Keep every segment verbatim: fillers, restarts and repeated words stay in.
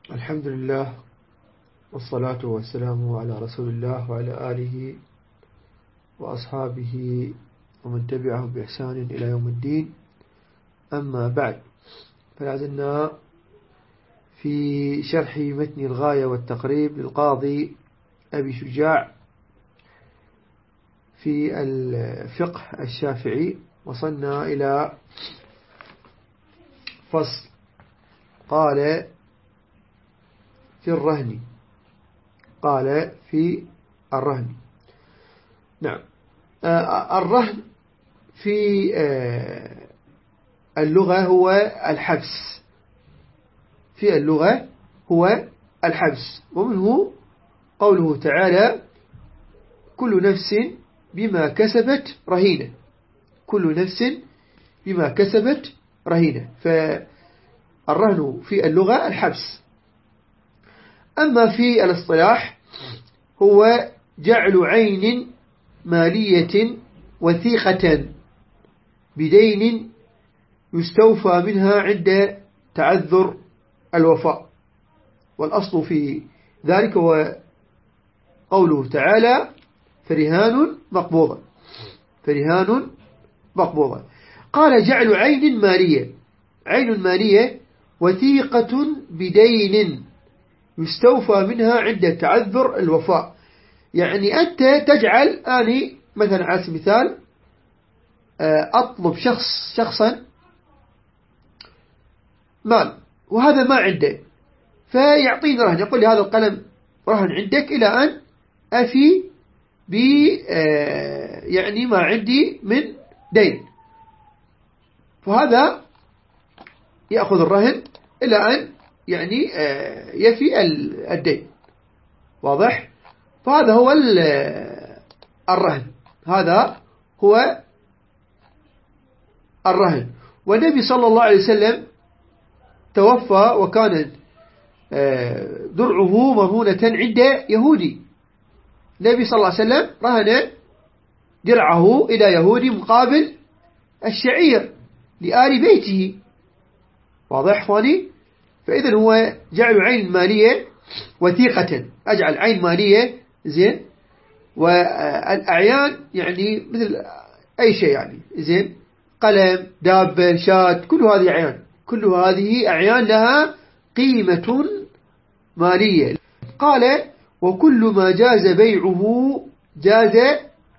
الحمد لله والصلاة والسلام على رسول الله وعلى آله وأصحابه ومن تبعه بإحسان إلى يوم الدين. أما بعد، فلازلنا في شرح متن الغاية والتقريب للقاضي أبي شجاع في الفقه الشافعي. وصلنا إلى فصل قال في الرهن قال في الرهن نعم. آه الرهن في آه اللغة هو الحبس في اللغة هو الحبس ومنه قوله تعالى: كل نفس بما كسبت رهينة. كل نفس بما كسبت رهينة. فالرهن في اللغة الحبس. أما في الاصطلاح هو جعل عين مالية وثيقة بدين يستوفى منها عند تعذر الوفاء. والأصل في ذلك هو قوله تعالى: فرهان مقبوضة. فرهان مقبوضة. قال: جعل عين مالية عين مالية وثيقة بدين يستوفى منها عند تعذر الوفاء. يعني أنت تجعل أني مثلا على سبيل المثال أطلب شخص شخصا مال وهذا ما عنده، فيعطيني رهن، يقول لي هذا القلم رهن عندك إلى أن أفي ب يعني ما عندي من دين. فهذا يأخذ الرهن إلى أن يعني يفي الدين. واضح؟ فهذا هو الرهن. هذا هو الرهن. والنبي صلى الله عليه وسلم توفى وكان درعه مرهونة عند يهودي. النبي صلى الله عليه وسلم رهن درعه إلى يهودي مقابل الشعير لآل بيته. واضح اخواني؟ فإذا هو جعل عين مالية وثيقة. أجعل عين مالية زين، والأعيان يعني مثل أي شيء يعني زين، قلم، دابة، شاة، كل هذه أعيان كل هذه أعيان لها قيمة مالية. قال: وكل ما جاز بيعه جاز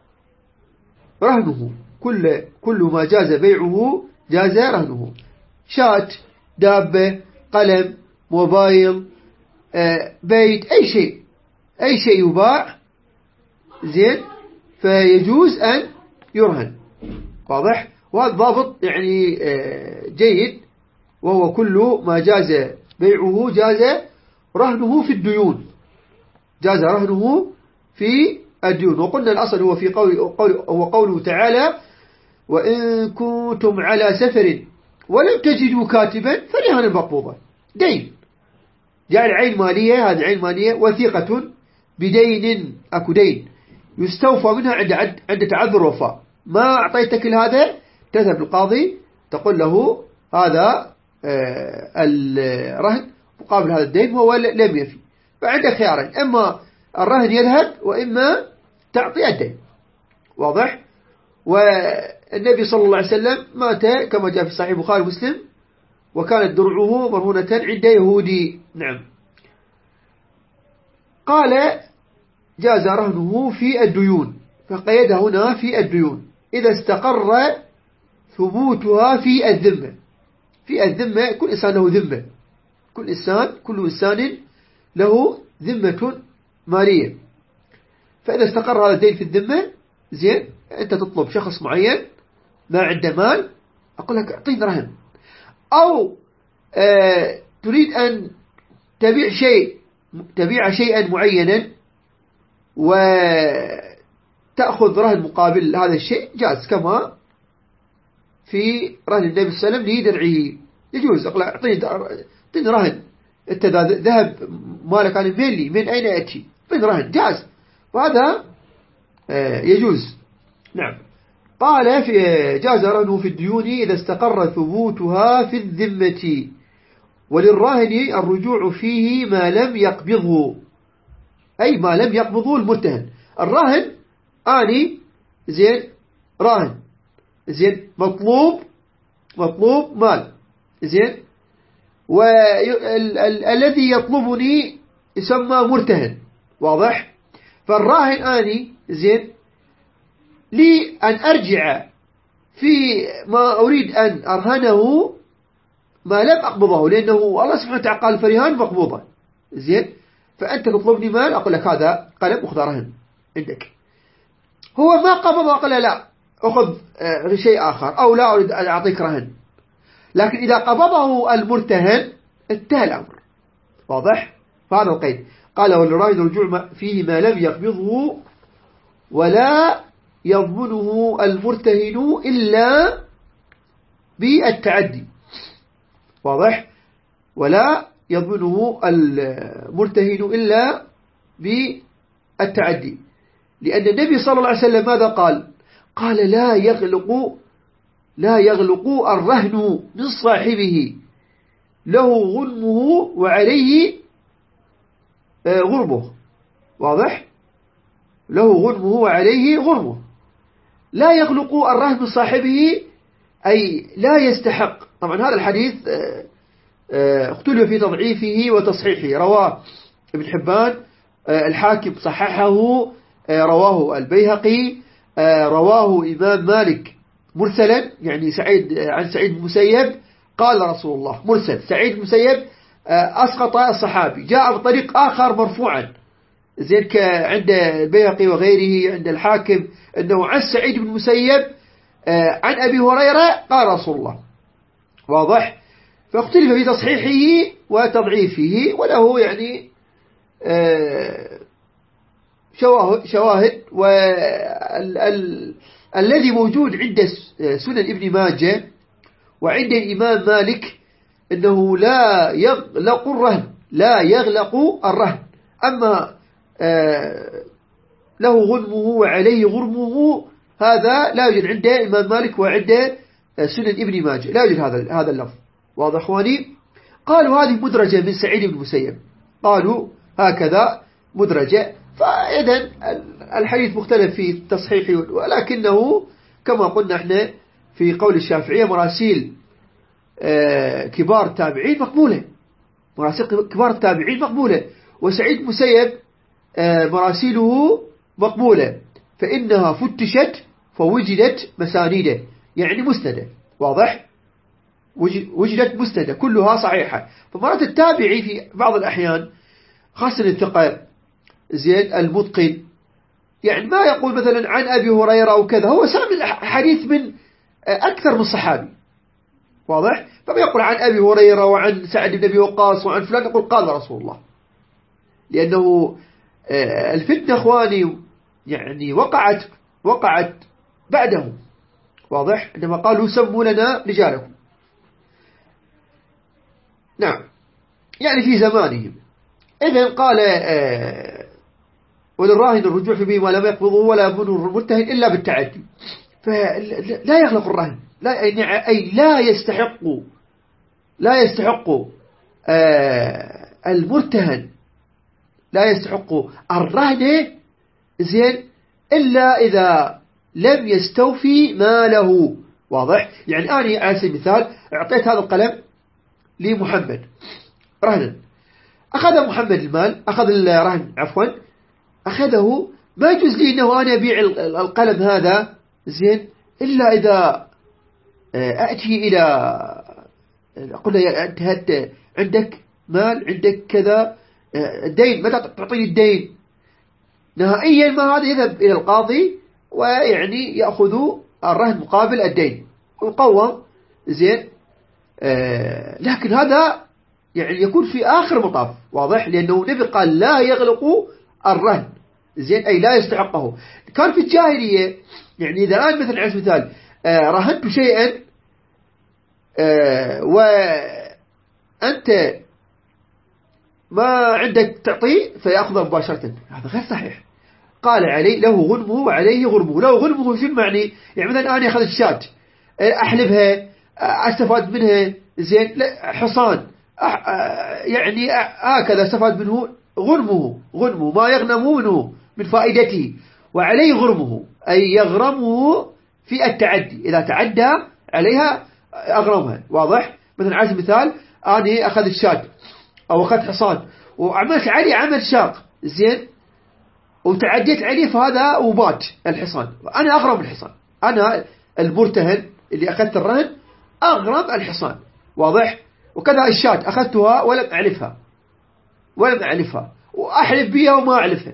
رهنه. كل كل ما جاز بيعه جاز رهنه. شاة، دابة، قلم، موبايل، بيت، أي شيء أي شيء يباع زين فيجوز أن يرهن. واضح؟ وهذا ضابط يعني جيد، وهو كل ما جاز بيعه جاز رهنه في الديون. جاز رهنه في الديون. وقلنا الأصل هو في قول هو قوله تعالى: وإن كنتم على سفر ولم تجدوا كاتبا فرهان مقبوضا. دين، جعل عين مالية، هذه عين مالية وثيقة بدين، أكو دين يستوفى منها عند عند تعذر وفاء. ما أعطيتك هذا، تذهب للقاضي تقول له هذا الرهن مقابل هذا الدين وهو لم يفي. فعندك خيارين: إما الرهن يذهب وإما تعطي الدين. واضح؟ والنبي صلى الله عليه وسلم مات كما جاء في صحيح البخاري ومسلم وكانت درعه مرهونة عند يهودي. نعم. قال: جاز رهنه في الديون. فقيد هنا في الديون إذا استقر ثبوتها في الذمة. في الذمة، كل إنسان له ذمة. كل إنسان كل إنسان له ذمة مالية. فإذا استقر هذا الدين في الذمة زين، أنت تطلب شخص معين ما عنده مال، أقول لك أعطيني رهن. أو آه تريد أن تبيع شيء تبيع شيئا معينا وتأخذ رهن مقابل هذا الشيء، جاز، كما في رهن النبي صلى الله عليه وسلم لدرعه. يجوز. أقول أعطيني أعطيني رهن، أنت ذهب مالك عن الميلي من أين أتي؟ أعطيني رهن، جاز. وهذا آه يجوز. نعم. قال: في جاز رهنه في الديون إذا استقر ثبوتها في الذمة وللراهن الرجوع فيه ما لم يقبضه، أي ما لم يقبضه المرتهن. الراهن آني زين راهن زين مطلوب مطلوب مال زين، والذي يطلبني يسمى مرتهن. واضح؟ فالراهن آني زين لي أن أرجع في ما أريد أن أرهنه ما لم أقبضه، لأنه الله سبحانه وتعالى قال فرهان مقبوضة زين، فأنت تطلبني مال أقول لك هذا قلم أخذ رهن عندك. هو ما قبض أقول لا أخذ شيء آخر أو لا أريد أن أعطيك رهن. لكن إذا قبضه المرتهن انتهى الأمر. واضح؟ فهذا القيد. قال وللراهن الرجوع فيه ما لم يقبضه ولا يضمنه المرتهن إلا بالتعدي. واضح؟ ولا يضمنه المرتهن إلا بالتعدي، لأن النبي صلى الله عليه وسلم ماذا قال؟ قال لا يغلق لا يغلق الرهن من صاحبه له غنمه وعليه غرمه. واضح؟ له غنمه وعليه غرمه. لا يغلق الرهن من صاحبه أي لا يستحق. طبعا هذا الحديث اختلف في تضعيفه وتصحيحه. رواه ابن حبان، الحاكم صححه، رواه البيهقي، رواه إمام مالك مرسلا، يعني سعيد عن سعيد بن المسيب قال رسول الله مرسل. سعيد بن المسيب أسقط الصحابي، جاء بطريق آخر مرفوعا زين عند البيهقي وغيره عند الحاكم أنه عن سعيد بن المسيب عن أبي هريرة قال رسول الله. واضح؟ فاختلف في تصحيحه وتضعيفه، وله يعني شواهد. والذي موجود عند سنن ابن ماجه وعند الإمام مالك أنه لا يغلق الرهن، لا يغلق الرهن. أما له غنمه وعليه غرمه هذا لا يوجد عند الإمام مالك وعند سنن ابن ماجه، لا يوجد هذا هذا اللفظ. واضح اخواني؟ قالوا هذه مدرجة من سعيد بن المسيب، قالوا هكذا مدرجة. فإذن الحديث مختلف في تصحيحه، ولكنه كما قلنا احنا في قول الشافعية مراسيل كبار التابعين مقبولة، مراسيل كبار التابعين مقبولة. وسعيد بن المسيب مراسيله مقبولة، فإنها فتشت فوجدت مسانيده، يعني مسندة. واضح؟ وجدت مسندة كلها صحيحة. فمرات التابعي في بعض الأحيان خاصة الثقة زين المتقن يعني ما يقول مثلا عن أبي هريرة أو كذا، هو سامع الحديث من أكثر من صحابي. واضح؟ فبيقول عن أبي هريرة وعن سعد بن أبي وقاص وعن فلان، يقول قال رسول الله. لأنه الفتنة أخواني يعني وقعت وقعت بعدهم. واضح؟ عندما قالوا سموا لنا رجالكم، نعم يعني في زمانهم. إذن قال وللراهن الرجوع في به ما لم يقبضه ولا يضمنه المرتهن إلا بالتعدي. فلا يغلق الرهن، لا أي لا يستحق لا يستحق المرتهن لا يستحق الرهن زين إلا إذا لم يستوفي ماله. واضح؟ يعني أنا على سبيل المثال أعطيت هذا القلم لمحمد رهنا، أخذ محمد المال، أخذ الرهن عفوا أخذه، ما يجوز لي أنه أنا أبيع القلم هذا زين إلا إذا أأتي إلى أقول له أنت عندك مال، عندك كذا دين، متى تعطيني الدين نهائيا؟ ما هذا يذهب إلى القاضي ويعني يأخذ الرهن مقابل الدين ويقوم زين. آه لكن هذا يعني يكون في آخر مطاف. واضح؟ لأنه النبي قال لا يغلق الرهن زين أي لا يستحقه. كان في الجاهلية يعني إذا الآن مثلا على سبيل المثال آه رهنت شيئا آه وأنت ما عندك تعطيه فيأخذه مباشرة، هذا غير صحيح. قال عليه له غنمه وعليه غرمه. له غنمه شو معني؟ يعني مثلا أنا أخذ الشاة أحلبها أستفاد منها زين، حصان يعني هكذا استفاد منه غنمه غنمه ما يغنم منه من فائدته، وعليه غرمه أي يغرمه في التعدي، إذا تعدى عليها أغرمها. واضح؟ مثلا على سبيل المثال أنا أخذ الشاة أو أخذ حصان وعملت عليه عمل شاق زين وتعديت عليه، فهذا وبات الحصان، أنا أغرم الحصان، أنا المرتهن اللي أخذت الرهن أغرم الحصان. واضح؟ وكذا الشاة أخذتها ولم أعلفها ولم أعلفها وأحلف بها وما أعلفها،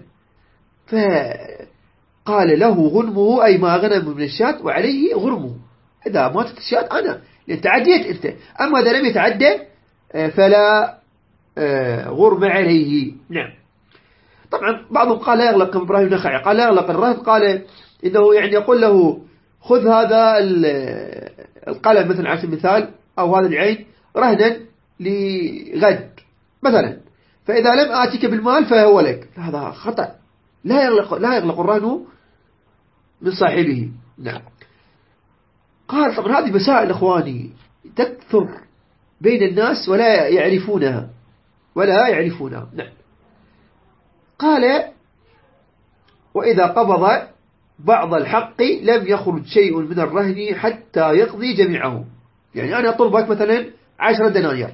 فقال له غنمه أي ما غنم من الشاة وعليه غرمه. إذا ماتت الشاة أنا لأن تعديت أنت، أما إذا لم يتعدى فلا غرم عليه. نعم. طبعا بعضهم قال لا يغلق، كما إبراهيم النخعي قال لا يغلق الرهن، قال إنه يعني يقول له خذ هذا القلم مثلا على سبيل المثال أو هذا العين رهنا لغد مثلا، فإذا لم آتيك بالمال فهو لك. هذا خطأ، لا يغلق لا يغلق الرهن من صاحبه. نعم. قال طبعا هذه مسائل إخواني تكثر بين الناس ولا يعرفونها ولا يعرفونها. نعم. قال وإذا قبض بعض الحق لم يخرج شيء من الرهن حتى يقضي جميعه. يعني أنا أطلبك مثلا عشرة دنانير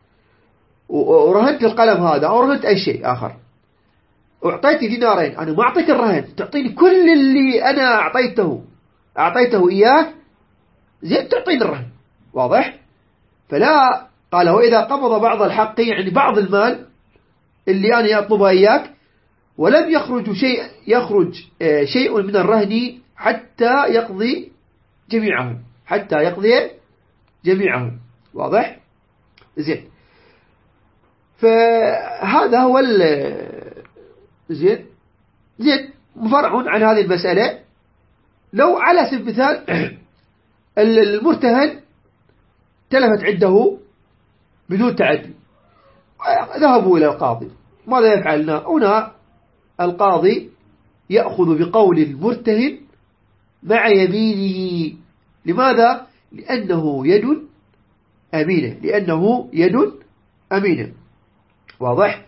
ورهنت القلم هذا أو رهنت أي شيء آخر وأعطيتي دينارين، أنا ما أعطيك الرهن، تعطيني كل اللي أنا أعطيته أعطيته إياه زين تعطيني الرهن. واضح؟ فلا قال وإذا قبض بعض الحق يعني بعض المال اللي أنا أطلبه إياك ولم يخرج شيء يخرج شيء من الرهن حتى يقضي جميعه حتى يقضي جميعه. واضح؟ زين. فهذا هو زين زين مفرع عن هذه المسألة. لو على سبيل المثال المرتهن تلفت عنده بدون تعدي، ذهبوا إلى القاضي، ماذا يفعلنا هنا؟ القاضي يأخذ بقول المرتهن مع يمينه. لماذا؟ لأنه يد أمينة لأنه يد أمينة. واضح؟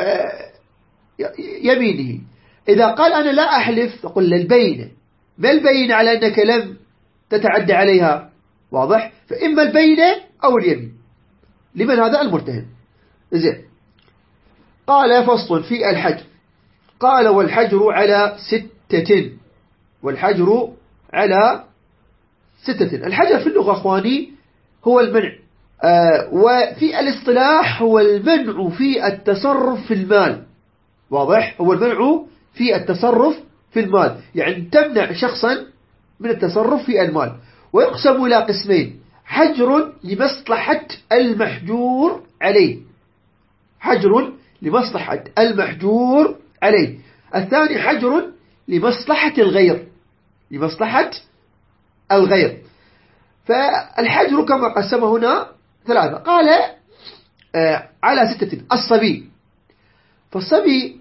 يمينه. إذا قال أنا لا أحلف نقول للبينة. ما البينة على أنك لم تتعدى عليها؟ واضح؟ فإما البينة أو اليمين. لمن هذا؟ المرتهن. زين. قال فصل في الحجر. قال والحجر على ستة والحجر على ستة. الحجر في اللغة أخواني هو المنع، آه وفي الاصطلاح هو المنع في التصرف في المال. واضح؟ هو المنع في التصرف في المال، يعني تمنع شخصا من التصرف في المال. ويقسم إلى قسمين: حجر لمصلحة المحجور عليه حجر لمصلحة المحجور عليه الثاني حجر لمصلحة الغير لمصلحة الغير. فالحجر كما قسمه هنا ثلاثة. قال آه على ستة. الصبي، فالصبي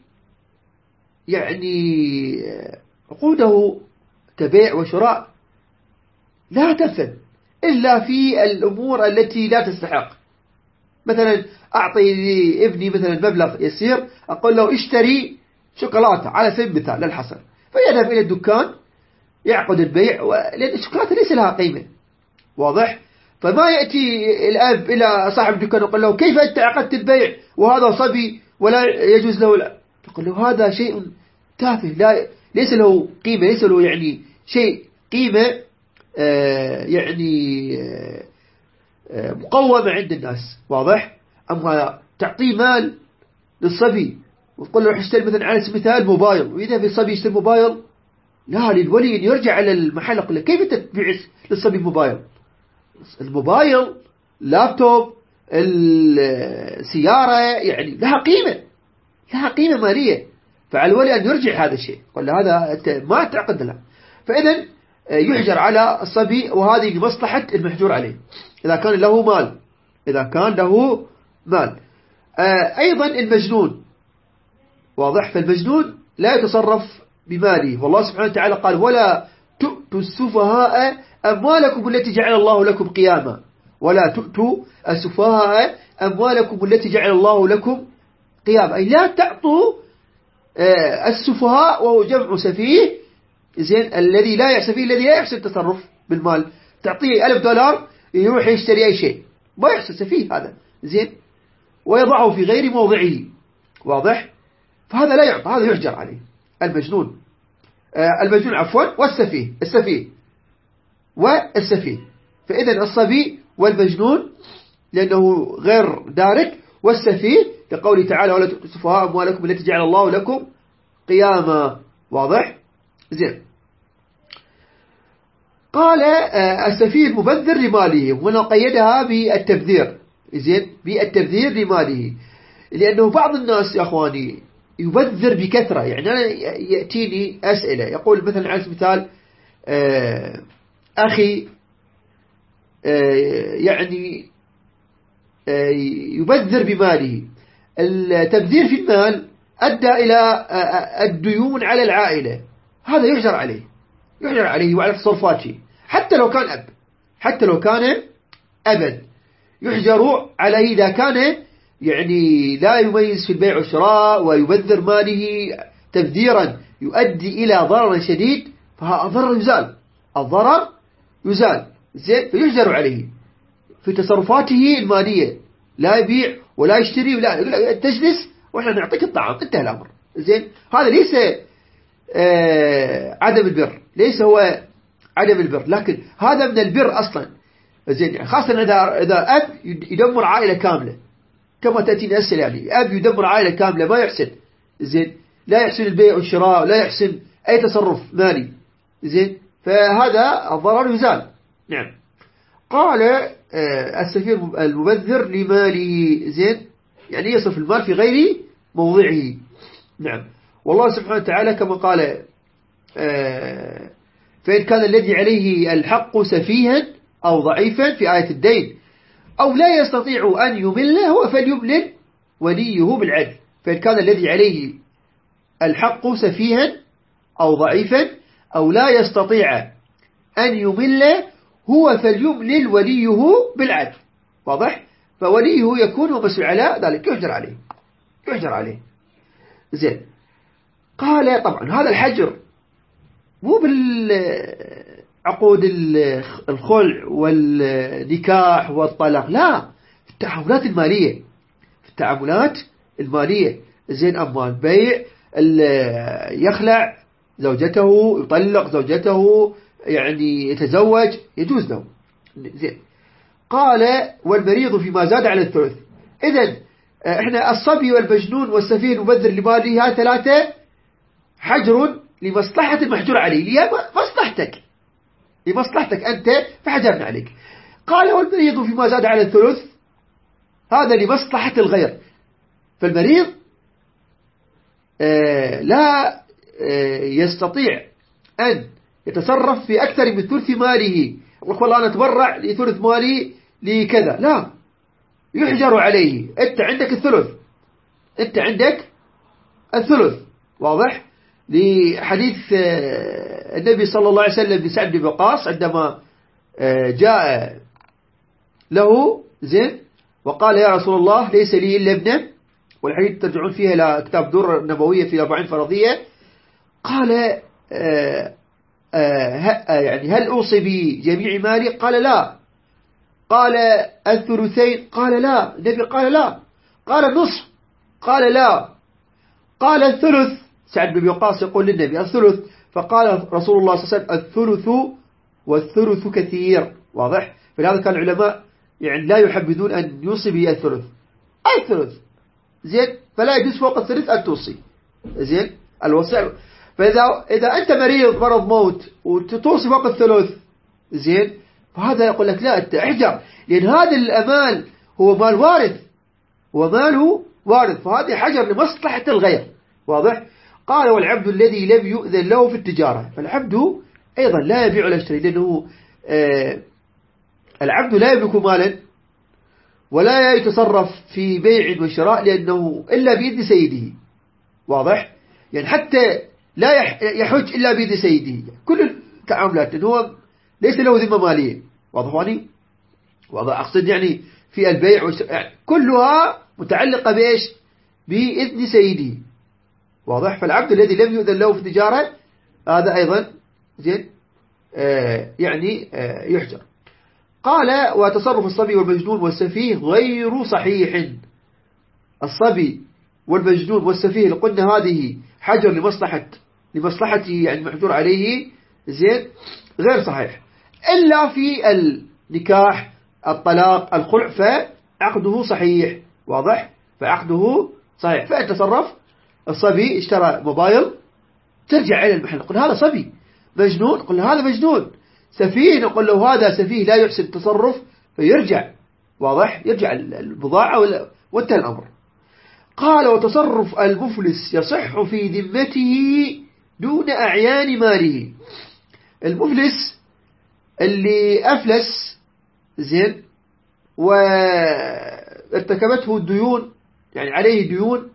يعني عقوده كبيع وشراء لا تنفذ إلا في الأمور التي لا تستحق. مثلا أعطي لابني مثلا مبلغ يسير، أقول له اشتري شوكولاتة على سبيل المثال للحصر، فيذهب إلى الدكان يعقد البيع، لأن الشوكولاتة ليس لها قيمة. واضح؟ فما يأتي الأب إلى صاحب الدكان يقول له كيف أنت عقدت البيع وهذا صبي ولا يجوز له لا. تقول له هذا شيء تافه، لا ليس له قيمة، ليس له يعني شيء قيمة آه يعني آه مقومة عند الناس. واضح؟ أما تعطيه مال للصبي وتقول له روح اشتري مثلا على سبيل المثال موبايل، وإذا في الصبي يشتري موبايل، لا، للولي أن يرجع على المحل يقول له كيف أنت تبيع للصبي موبايل؟ الموبايل، لابتوب، السيارة يعني لها قيمة لها قيمة مالية، فعلى الولي أن يرجع هذا الشيء، قال له هذا ما تعقد له. فإذا يحجر على الصبي، وهذه لمصلحة المحجور عليه إذا كان له مال إذا كان له مال. أيضا المجنون. واضح؟ فالمجنون لا يتصرف بماله، والله سبحانه وتعالى قال ولا تؤتوا السفهاء أموالكم التي جعل الله لكم قياما ولا تؤتوا السفهاء أموالكم التي جعل الله لكم قياما، أي لا تعطوا السفهاء، وهو جمع سفيه، زين، الذي لا يحسن الذي لا يحسن التصرف بالمال، تعطيه ألف دولار يروح يشتري أي شيء، ما يحسن، سفيه هذا، زين، ويضعه في غير موضعه، واضح؟ فهذا لا يعطى، هذا يحجر عليه. المجنون آه المجنون عفوا والسفيه، السفيه والسفيه، فإذا الصبي والمجنون لأنه غير دارك، والسفيه لقوله تعالى ولا تؤتوا السفهاء أموالكم التي جعل الله لكم قياما، واضح؟ زين. قال آه السفيه المبذر لماله، هنا قيدها بالتبذير، زين، بالتبذير لماله، لأنه بعض الناس يا أخواني يبذر بكثرة. يعني أنا يأتيني أسئلة يقول مثلا على سبيل المثال آه أخي آه يعني آه يبذر بماله، التبذير في المال أدى إلى آه الديون على العائلة، هذا يحجر عليه، يحجر عليه وعلى تصرفاته، حتى لو كان أب، حتى لو كان أبا يحجر عليه إذا كان يعني لا يميز في البيع والشراء ويبذر ماله تبذيرا يؤدي إلى ضرر شديد، فالضرر يزال، الضرر يزال، زين، فيحجر عليه في تصرفاته المالية، لا يبيع ولا يشتري ولا يقول تجلس وإحنا نعطيك الطعام، انتهى الأمر، زين. هذا ليس آه عدم البر، ليس هو عدم البر، لكن هذا من البر أصلا، زين، خاصة إذا إذا أب يدمر عائلة كاملة، كما تأتينا أسئلة، يعني أب يدمر عائلة كاملة ما يحسن، زين، لا يحسن البيع والشراء، لا يحسن أي تصرف مالي، زين، فهذا الضرر يزال. نعم. قال آه السفير المبذر لماله، زين، يعني يصرف المال في غير موضعه. نعم. والله سبحانه وتعالى كما قال آه فإن كان الذي عليه الحق سفيها أو ضعيفا في آية الدين أو لا يستطيع أن يمله فليملل وليه بالعدل. فإن كان الذي عليه الحق سفيها أو ضعيفا أو لا يستطيع أن يمل هو فليملل وليه بالعدل، واضح؟ فوليه يكون مسؤول على ذلك، يحجر عليه، يحجر عليه، زين. قال طبعا هذا الحجر مو بالعقود الخلع والنكاح والطلاق، لا، في التعاملات المالية، في التعاملات المالية، زين. أما البيع يخلع زوجته، يطلق زوجته، يعني يتزوج، يجوز له، زين. قال والمريض فيما زاد على الثلث. إذن إحنا الصبي والمجنون والسفيه المبذر لماله، هذه ثلاثة حجر لمصلحة المحجور عليه، لمصلحتك، لمصلحتك أنت فحجرنا عليك. قال والمريض فيما زاد على الثلث، هذا لمصلحة الغير، فالمريض آه لا آه يستطيع أن يتصرف في أكثر من ثلث ماله، يقول والله أنا أتبرع لثلث مالي لكذا، لا، يحجر عليه. أنت عندك الثلث، أنت عندك الثلث، واضح؟ لحديث النبي صلى الله عليه وسلم لسعد بن وقاص عندما جاء له، زين، وقال يا رسول الله ليس لي إلا ابنه، والحديث ترجعون فيها إلى كتاب دور النبوية في أربعين فرضية. قال آآ آآ يعني هل أوصي بجميع مالي؟ قال لا. قال الثلثين؟ قال لا. النبي قال لا. قال النصف؟ قال لا. قال الثلث. سعد بن وقاص يقول للنبي الثلث، فقال رسول الله صلى الله عليه وسلم الثلث والثلث كثير، واضح؟ فلهذا كان العلماء يعني لا يحبذون أن يوصي به الثلث، الثلث، زين، فلا يجوز فوق الثلث أن توصي، زين، الوصي. فإذا إذا أنت مريض مرض موت وتوصي فوق الثلث، زين، فهذا يقول لك لا، أنت احجر، لأن هذا الأمال هو مال وارث، وماله وارث، فهذا حجر لمصلحة الغير، واضح؟ قال والعبد الذي لم يؤذن له في التجارة، فالعبد أيضا لا يبيع ولا يشتري، لأنه آه العبد لا يملك مالا ولا يتصرف في بيع وشراء لأنه إلا بإذن سيده، واضح؟ يعني حتى لا يحج إلا بإذن سيده كل التعاملات، لأنه ليس له ذمة مالية، واضح واني؟ واضح؟ أقصد يعني في البيع يعني كلها متعلقة بإيش؟ بإذن سيده. واضح؟ فالعبد الذي لم يؤذن له في التجارة هذا أيضا زين آه يعني آه يحجر. قال وتصرف الصبي والمجنون والسفيه غير صحيح. الصبي والمجنون والسفيه اللي قلنا هذه حجر لمصلحة لمصلحته يعني محجور عليه زين غير صحيح إلا في النكاح الطلاق الخلع فعقده صحيح. واضح؟ فعقده صحيح. فأنت تصرف الصبي اشترى موبايل ترجع إلى المحل نقول هذا صبي. مجنون نقول هذا مجنون. سفيه نقول له هذا سفيه لا يحسن التصرف فيرجع. واضح؟ يرجع البضاعة وانتهى الأمر. قال وتصرف المفلس يصح في ذمته دون أعيان ماله. المفلس اللي أفلس زين وارتكبته الديون يعني عليه ديون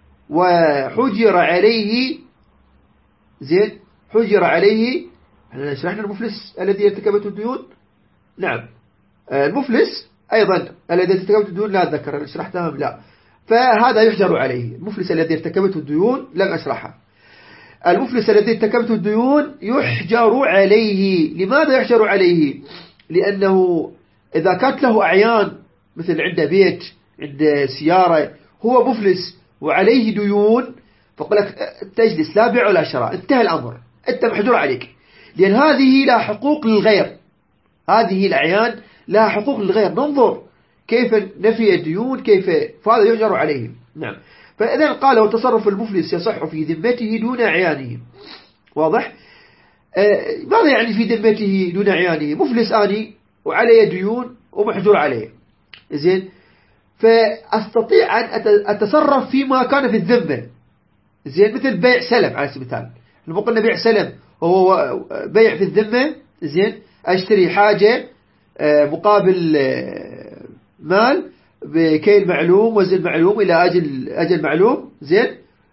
وحجر عليه زين حجر عليه. احنا شرحنا المفلس الذي ارتكبته الديون. نعم المفلس أيضا الذي ارتكبته الديون لا أتذكر شرحتها لا. فهذا يحجر عليه. المفلس الذي ارتكبته الديون لم أشرحها. المفلس الذي ارتكبته الديون يحجر عليه. لماذا يحجر عليه؟ لأنه إذا كانت له أعيان مثل عنده بيت عنده سيارة هو مفلس وعليه ديون فقل لك تجلس لا بيع ولا شراء انتهى الأمر أنت محجور عليك. لأن هذه لا حقوق للغير. هذه الأعيان لها حقوق للغير. ننظر كيف نفي الديون كيف فهذا يحجر عليه. نعم. فإذا قال وتصرف المفلس يصح في ذمته دون أعيانه. واضح؟ آه ماذا يعني في ذمته دون أعيانه؟ مفلس آني وعليه ديون ومحجور عليه زين فأستطيع أن أتصرف فيما كان في الذمة زين مثل بيع سلم على سبيل المثال. لما قلنا بيع سلم هو بيع في الذمة زين أشتري حاجة آه مقابل آه مال بكيل معلوم وزن معلوم إلى أجل أجل معلوم زين.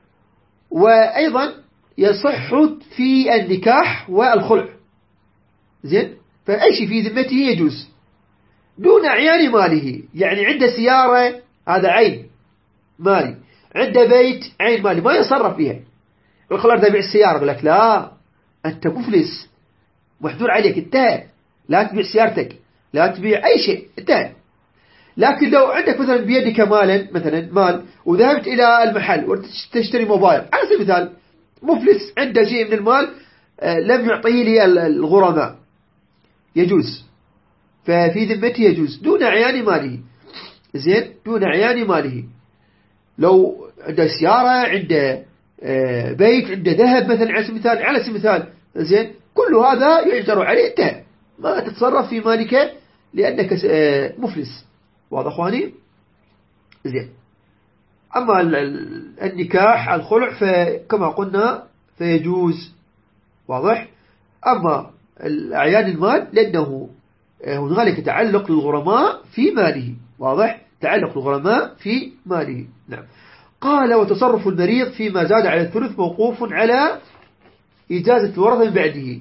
وأيضا يصح في النكاح والخلع زين. فأي شيء في ذمته يجوز دون أعيان ماله. يعني عنده سيارة هذا عين مالي عنده بيت عين مالي ما يصرف فيها. يقول أريد أبيع السيارة يقول لك لا أنت مفلس محجور عليك انتهى لا تبيع سيارتك لا تبيع أي شيء انتهى. لكن لو عندك مثلا بيدك مالا مثلا مال وذهبت إلى المحل وتشتري موبايل على سبيل المثال مفلس عنده شيء من المال لم يعطيه لي الغرماء يجوز. ففي ذمته يجوز دون عيان ماله زين دون عيان ماله. لو عنده سيارة عنده بيت عنده ذهب مثلا على سبيل المثال على سبيل المثال زين كل هذا يحجر عليه انتهى ما تتصرف في مالك لأنك مفلس. واضح أخواني؟ زين. أما النكاح الخلع فكما قلنا فيجوز. واضح؟ أما الأعيان المال لأنه هنالك تعلق للغرماء في ماله. واضح؟ تعلق الغرماء في ماله. نعم. قال وتصرف المريض فيما زاد على الثلث موقوف على إجازة الورثة من بعده.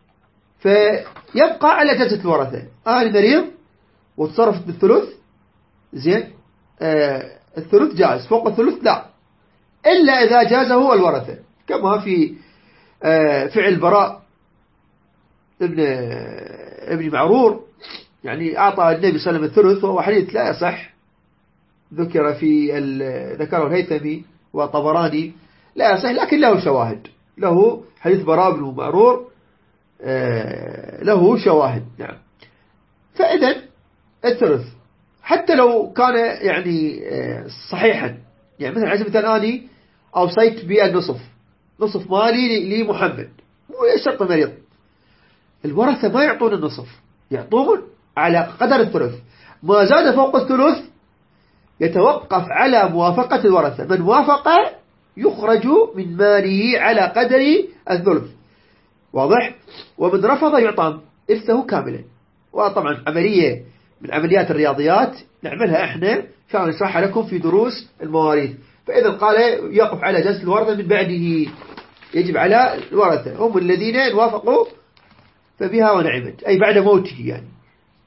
فيبقى على إجازة الورثة. آه المريض وتصرفت بالثلث زين آه الثلث جائز فوق الثلث لا إلا إذا جازه الورثة كما في آه فعل براء ابن آه ابن معرور يعني أعطى النبي صلى الله عليه وسلم الثلث وهو حديث لا يصح ذكر في ذكره الهيثمي وطبراني لا يصح لكن له شواهد. له حديث براء بن معرور آه له شواهد. نعم. فإذا الثلث حتى لو كان يعني صحيحا يعني مثلا على سبيل المثال أني أوصيت بالنصف نصف مالي لمحمد مو شرط مريض الورثة ما يعطون النصف يعطون على قدر الثلث ما زاد فوق الثلث يتوقف على موافقة الورثة. من وافق يخرج من ماله على قدر الثلث. واضح؟ ومن رفض يعطى إرثه كاملا. وطبعا عملية من عمليات الرياضيات نعملها احنا شان نشرحها لكم في دروس المواريث. فإذا قال يقف على جلسة الورثة من بعده يجب على الورثة هم الذين وافقوا فبها ونعمت أي بعد موته يعني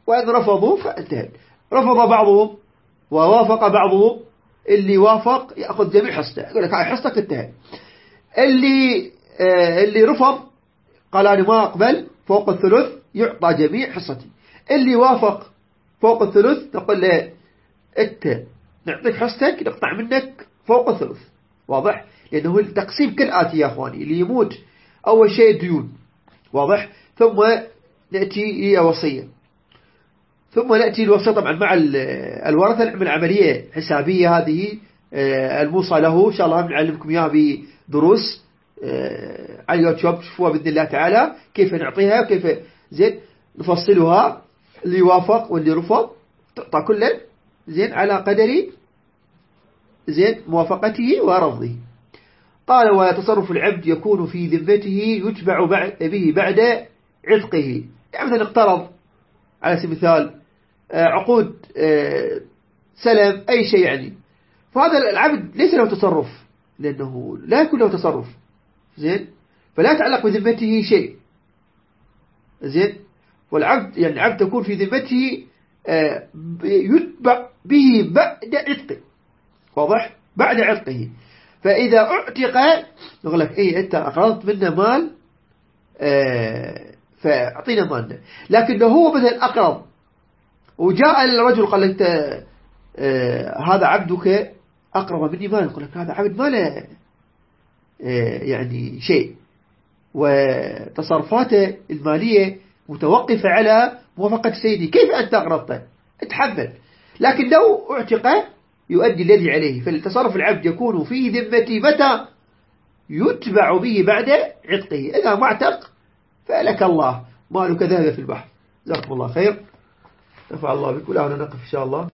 وإن رفضوا فانتهت. رفض بعضهم ووافق بعضهم، اللي وافق يأخذ جميع حصته، يقول لك هاي حصتك انتهت. اللي آه اللي رفض قال أنا ما أقبل فوق الثلث يعطى جميع حصتي. اللي وافق فوق الثلث نقول له أنت نعطيك حصتك نقطع منك فوق الثلث. واضح؟ لأنه التقسيم كالآتي يا أخواني: اللي يموت أول شيء ديون، واضح؟ ثم نأتي إلى وصية، ثم نأتي الوصية طبعا مع الورثة، نعمل عملية حسابية هذه الموصى له، إن شاء الله نعلمكم إياها بدروس على اليوتيوب، تشوفوها بإذن الله تعالى كيف نعطيها وكيف زين نفصلها. اللي وافق واللي رفض تعطى كله زين على قدر زين موافقته ورفضه. قال: وتصرف العبد يكون في ذمته يتبع به بعد عتقه. يعني مثلا اقترض على سبيل المثال عقود سلم أي شيء يعني، فهذا العبد ليس له تصرف لأنه لا يكون له تصرف زين، فلا يتعلق بذمته شيء زين. والعبد يعني العبد تكون في ذمته يتبع به بعد عتقه، واضح؟ بعد عتقه. فإذا اعتق نقول لك إيه أنت أقرضت منا مال فأعطينا مالنا، لكن لو هو مثلا أقرض وجاء الرجل قال لك هذا عبدك أقرض مني مال، يقول لك هذا عبد ما له يعني شيء، وتصرفاته المالية متوقفة على موافقة سيدي، كيف أنت أقرضته؟ اتحمل. لكن لو اعتق يؤدي الذي عليه. فالتصرف العبد يكون في ذمتي متى يتبع به بعد عتقه. إذا ما اعتق فلك الله، مالك ذهب في البحر. جزاكم الله خير، نفع الله بكم. لا نقف إن شاء الله.